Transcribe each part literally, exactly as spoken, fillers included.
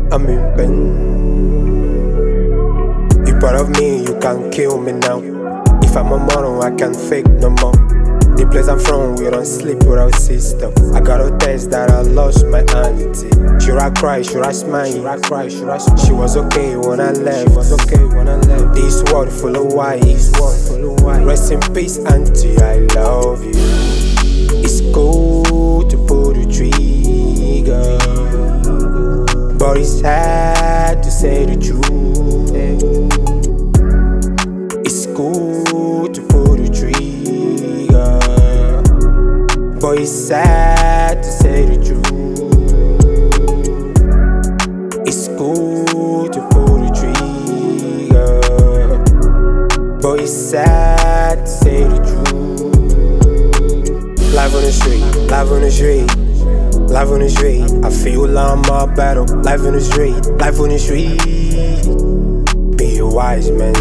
I'm in pain. You part of me, you can't kill me now. If I'm a model, I can't fake no more. The place I'm from, we don't sleep with our system. I got a test that I lost my sanity. Should I cry? Should I smile? Should I cry? Should I smile? She was okay when I left. She was okay when I left. This world full of wise. This world full of wise. Rest in peace, auntie. I love you. It's cool to pull the trigger, but it's hard to say the truth. It's cool to pull the trigger, but it's sad to say the truth. It's cool to pull the trigger, but it's sad to say the truth. Life on the street, life on the street, life on the street. I feel like I'm a battle. Life on the street, life on the street. Be a wise man.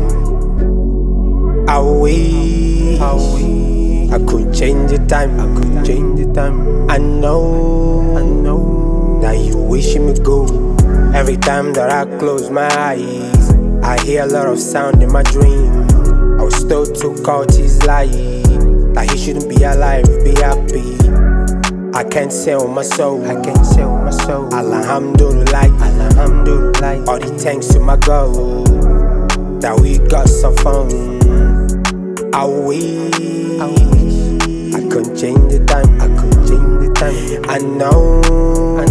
How we, how we. I could change the time, I could change the time. I know, I know that you wishing me good. Every time that I close my eyes, I hear a lot of sound in my dream. I was told to cut his life, that he shouldn't be alive, be happy. I can't sell my soul, I can't sell my soul. Alhamdulillah, Alhamdulillah. All the thanks to my God that we got some fun. I wish I could change the time, I could change the time. I know, I